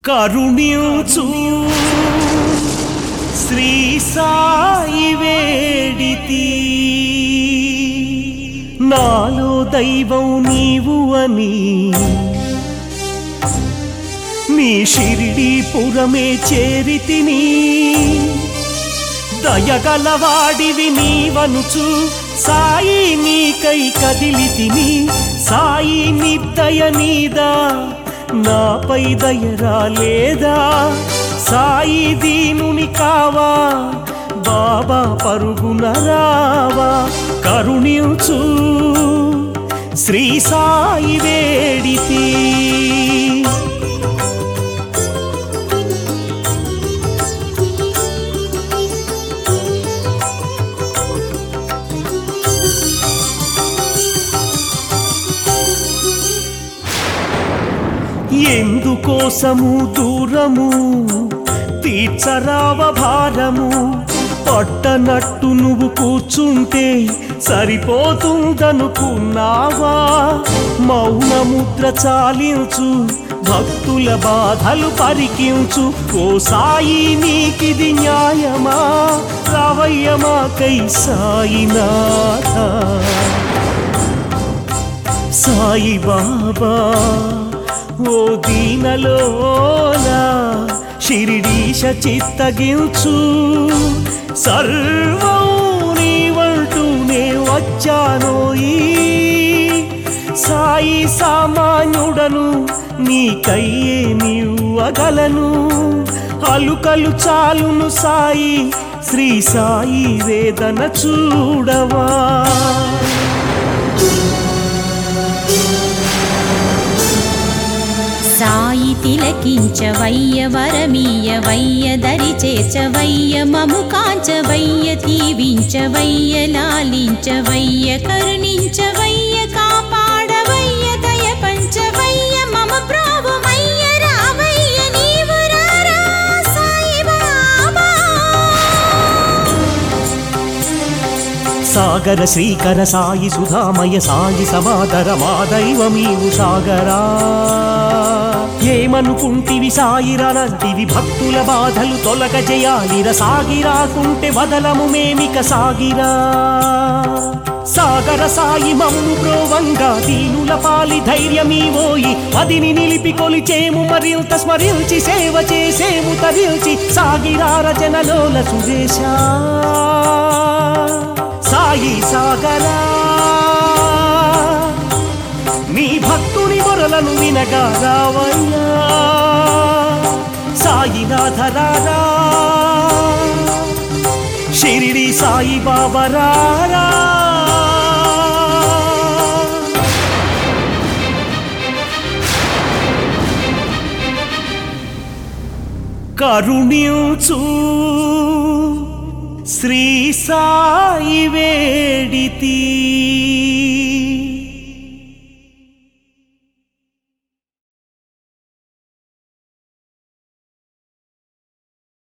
కరుణించు శ్రీ సాయి వేడితి నాలో దైవం నీవు అని నీ షిరిడి పురమే చేరితిని దయగలవాడివి నీవనుచు సాయి నీకై కదిలితిని సాయి నిద్దయ నీదా నాపై దయరాలేదా సాయి దీనుని కావా బాబా పరుగున రావా కరుణించు శ్రీ సాయి వేడితి ఎందుకోసము దూరము తీర్చరావ భారము పట్టనట్టు నువ్వు కూర్చుంటే సరిపోతుందనుకున్నావా మౌనముద్ర చాలించు భక్తుల బాధలు పరికించు ఓ సాయి నీకిది న్యాయమా రావయ్య మాకై సాయినాథ సాయి బాబా ఓ దీనలోలా షిరిడీశ చిత్తగించు సర్వం నీవంటూనే వచ్చానోయి సాయి సామాన్యుడను నీకయ్యే నీవగలను అలుకలు చాలును సాయి శ్రీ సాయి వేదన చూడవా సాయి తిలకించవయ్య వరమీయవయ్య దరి చేర్చవయ్య మము కాంచవయ్య దీవించవయ్య లాలించవయ్య కరుణించవయ్య కాపాడవయ్య దయ పంచవయ్య మమ ప్రోభమయ్య రావయ్య నీవు రారా సాయి బాబా సాగర శ్రీకర సాయి సుధామయ సాయి సమాదర మా దైవమీవు సాగరా ఏమనుకుంటివి సాయిరానంటివి భక్తుల బాధలు తొలగ జయాలిర సాగిరాకుంటే వదలము మేమిక సాగిరా సాగర సాయి మమ్ము బ్రోవంగా దీనుల పాలి ధైర్యమీవోయి పదిని నిలిపి కొలిచేము మరింత స్మరించి సేవ చేసేము తరించి సాగిరా రచనలోల సురేశ సాయి సాగరా నీ భక్తుని మొరలను వినగా రావయ్యా సాయినాథరారా షిరిడి సాయి బాబా రారా కరుణించు శ్రీ సాయి వేడితి